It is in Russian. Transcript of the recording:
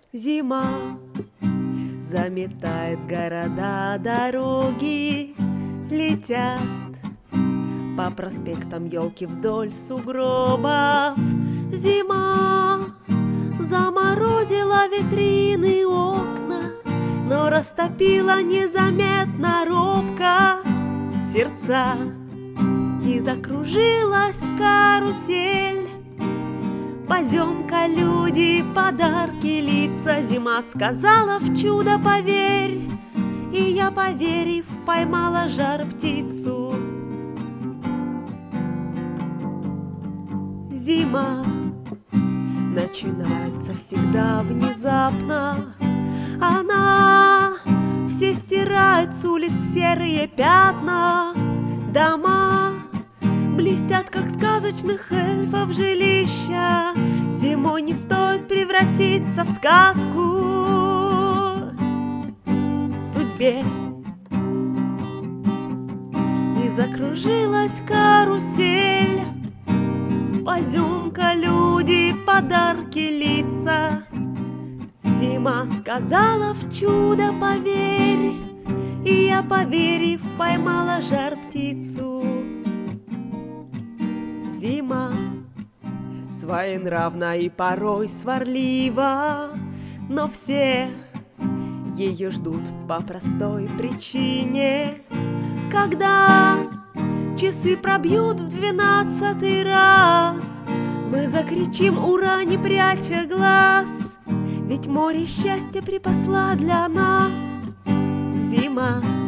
Зима заметает города, дороги летят по проспектам елки вдоль сугробов. Зима заморозила витрины, окна, но растопила незаметно робко сердца, и закружилась карусель. Поземка, люди, подарки, лица. Зима сказала: в чудо поверь. И я, поверив, поймала жар-птицу. Зима начинается всегда внезапно. Она все стирает с улиц серые пятна. Дома блестят, как сказочных эльфов жилища. Зимой не стоит превратиться в сказку судьбе. И закружилась карусель. Поземка, люди, подарки, лица. Зима сказала: в чудо поверь. И я, поверив, поймала жар-птицу. Зима своенравна и порой сварлива, но все ее ждут по простой причине. Когда часы пробьют в 12-й раз, мы закричим ура, не пряча глаз, ведь море счастья припасла для нас. Зима